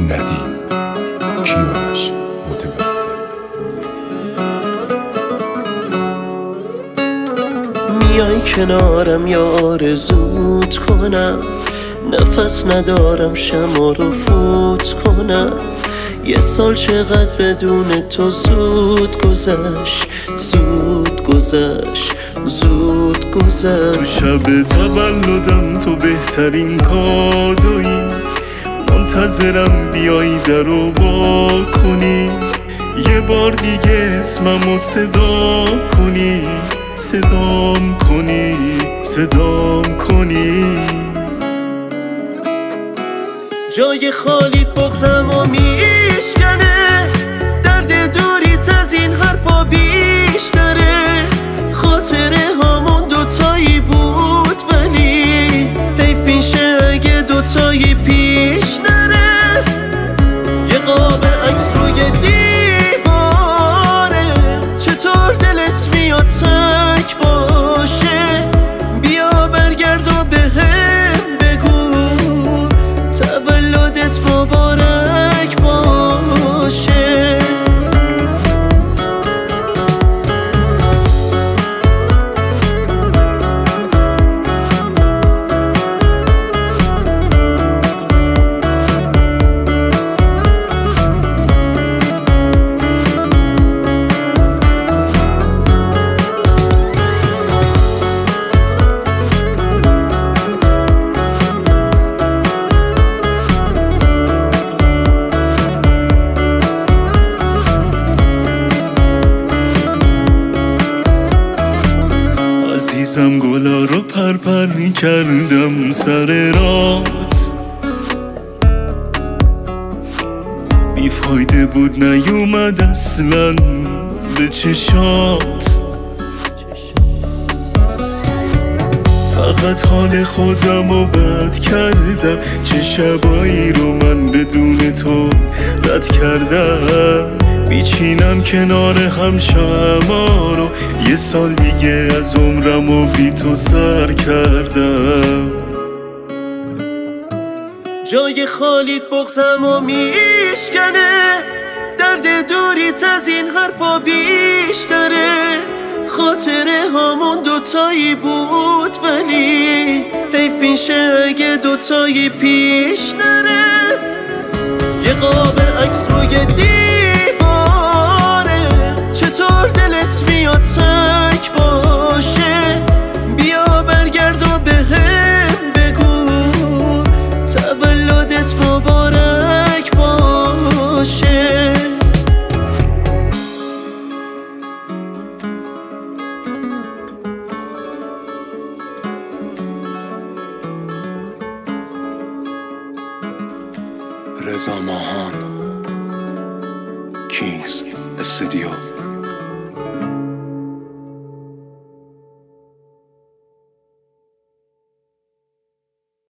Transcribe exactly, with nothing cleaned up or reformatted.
ندیم کیارش متوسل. میای کنارم یا آرزوت کنم، نفس ندارم شمع رو فوت کنم. یه سال چقدر بدون تو زود گذشت، زود گذشت، زود گذشت. تو شب تولدم تو بهترین کادویی، منتظرم بیایی در رو با کنی، یه بار دیگه اسممو صدا کنی، صدام کنی، صدام کنی. جای خالیت بغضم و میشکنه، درد دوریت از این حرفا بیشتره. خاطره هامون دوتایی بود ولی حیف میشه اگه دوتایی پیش نره. یه قاب عکس روی دیواره، چطور دلت میاد تک باشه؟ بیا برگرد و بهم بگو تولدت مبارک باشه. عزیزم گلا رو پرپر می کردم سر رات، بیفایده بود نیومد اصلا به چشات. فقط حال خودم رو بد کردم، چه شبایی رو من بدون تو رد کردم. میچینم کنار هم شمع رو، یه سال دیگه از عمرم و بی تو سر کردم. جای خالیت بغضم و میشکنه، درد دوریت از این حرفا بیشتره. خاطره هامون دوتایی بود ولی حیف میشه اگه دوتایی پیش نره. یه قاب عکس روی دیواره، چطور دلت میاد تک باشه؟ بیا برگرد و بهم بگو تولدت مبارک باشه. رضا ماهان، کینگز استودیو.